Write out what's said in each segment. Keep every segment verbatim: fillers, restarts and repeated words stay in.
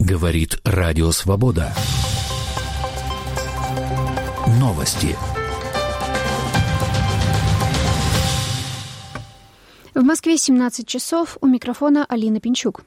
Говорит Радио Свобода. Новости. В Москве семнадцать часов. У микрофона Алина Пинчук.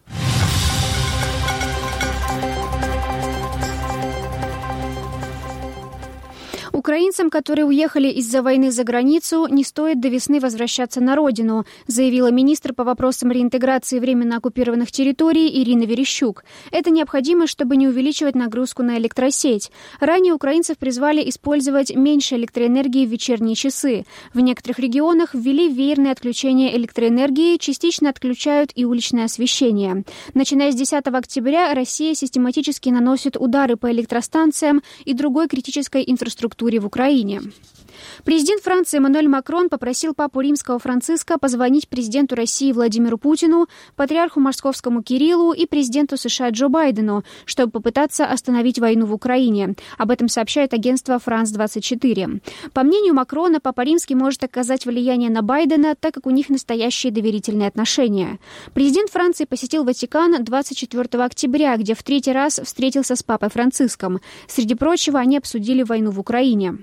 Украинцам, которые уехали из-за войны за границу, не стоит до весны возвращаться на родину, заявила министр по вопросам реинтеграции временно оккупированных территорий Ирина Верещук. Это необходимо, чтобы не увеличивать нагрузку на электросеть. Ранее украинцев призвали использовать меньше электроэнергии в вечерние часы. В некоторых регионах ввели веерное отключение электроэнергии, частично отключают и уличное освещение. Начиная с десятого октября Россия систематически наносит удары по электростанциям и другой критической инфраструктуре в Украине. Президент Франции Эммануэль Макрон попросил папу римского Франциска позвонить президенту России Владимиру Путину, патриарху Московскому Кириллу и президенту США Джо Байдену, чтобы попытаться остановить войну в Украине. Об этом сообщает агентство Франс двадцать четыре. По мнению Макрона, папа римский может оказать влияние на Байдена, так как у них настоящие доверительные отношения. Президент Франции посетил Ватикан двадцать четвёртого октября, где в третий раз встретился с папой Франциском. Среди прочего, они обсудили войну в Украине.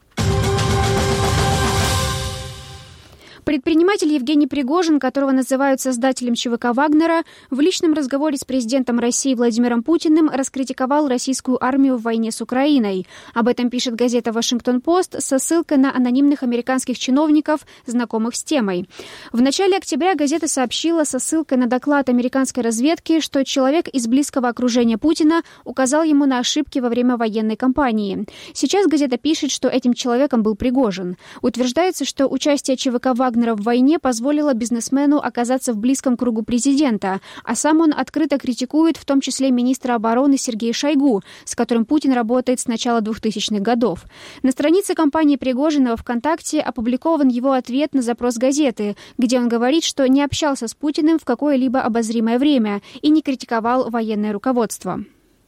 Предприниматель Евгений Пригожин, которого называют создателем ЧВК «Вагнера», в личном разговоре с президентом России Владимиром Путиным раскритиковал российскую армию в войне с Украиной. Об этом пишет газета «Вашингтон-Пост» со ссылкой на анонимных американских чиновников, знакомых с темой. В начале октября газета сообщила со ссылкой на доклад американской разведки, что человек из близкого окружения Путина указал ему на ошибки во время военной кампании. Сейчас газета пишет, что этим человеком был Пригожин. Утверждается, что участие ЧВК «Вагнера» в войне позволило бизнесмену оказаться в близком кругу президента, а сам он открыто критикует в том числе министра обороны Сергея Шойгу, с которым Путин работает с начала двухтысячных годов. На странице компании Пригожина в ВКонтакте опубликован его ответ на запрос газеты, где он говорит, что не общался с Путиным в какое-либо обозримое время и не критиковал военное руководство.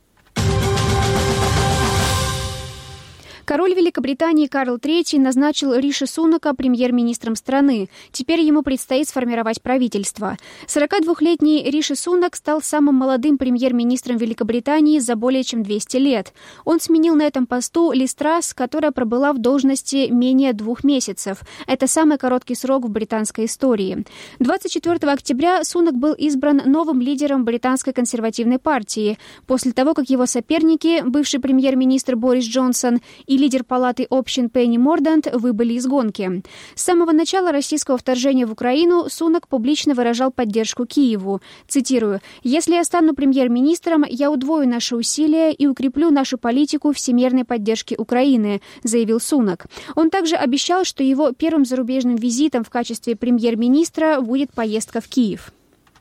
Король Великобритании Карл третий назначил Риши Сунака премьер-министром страны. Теперь ему предстоит сформировать правительство. сорокадвухлетний Риши Сунак стал самым молодым премьер-министром Великобритании за более чем двести лет. Он сменил на этом посту Лиз Трасс, которая пробыла в должности менее двух месяцев. Это самый короткий срок в британской истории. двадцать четвёртого октября Сунак был избран новым лидером британской консервативной партии, после того, как его соперники, бывший премьер-министр Борис Джонсон и лидер палаты общин Пенни Мордант, выбыли из гонки. С самого начала российского вторжения в Украину Сунак публично выражал поддержку Киеву. Цитирую: «Если я стану премьер-министром, я удвою наши усилия и укреплю нашу политику всемирной поддержки Украины», заявил Сунак. Он также обещал, что его первым зарубежным визитом в качестве премьер-министра будет поездка в Киев.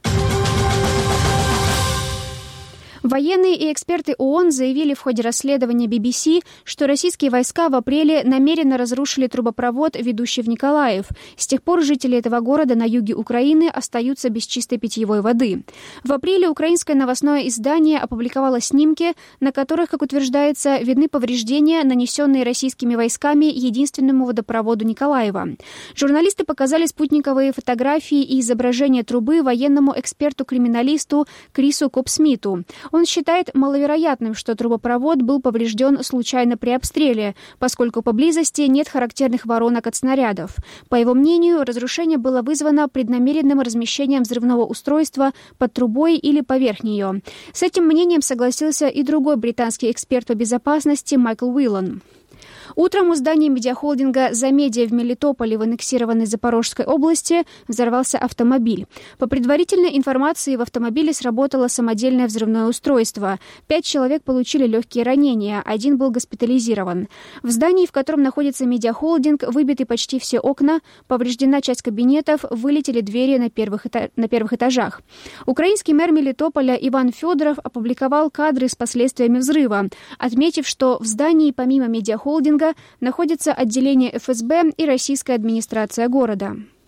Военные и эксперты ООН заявили в ходе расследования би би си, что российские войска в апреле намеренно разрушили трубопровод, ведущий в Николаев. С тех пор жители этого города на юге Украины остаются без чистой питьевой воды. В апреле украинское новостное издание опубликовало снимки, на которых, как утверждается, видны повреждения, нанесенные российскими войсками единственному водопроводу Николаева. Журналисты показали спутниковые фотографии и изображения трубы военному эксперту-криминалисту Крису Копсмиту. Он считает маловероятным, что трубопровод был поврежден случайно при обстреле, поскольку поблизости нет характерных воронок от снарядов. По его мнению, разрушение было вызвано преднамеренным размещением взрывного устройства под трубой или поверх нее. С этим мнением согласился и другой британский эксперт по безопасности Майкл Уиллан. Утром у здания медиахолдинга «Замедиа» в Мелитополе в аннексированной Запорожской области взорвался автомобиль. По предварительной информации, в автомобиле сработало самодельное взрывное устройство. Пять человек получили легкие ранения, один был госпитализирован. В здании, в котором находится медиахолдинг, выбиты почти все окна, повреждена часть кабинетов, вылетели двери на первых, эта... на первых этажах. Украинский мэр Мелитополя Иван Федоров опубликовал кадры с последствиями взрыва, отметив, что в здании помимо медиахолдинга находится отделение эф эс бэ и российская администрация города.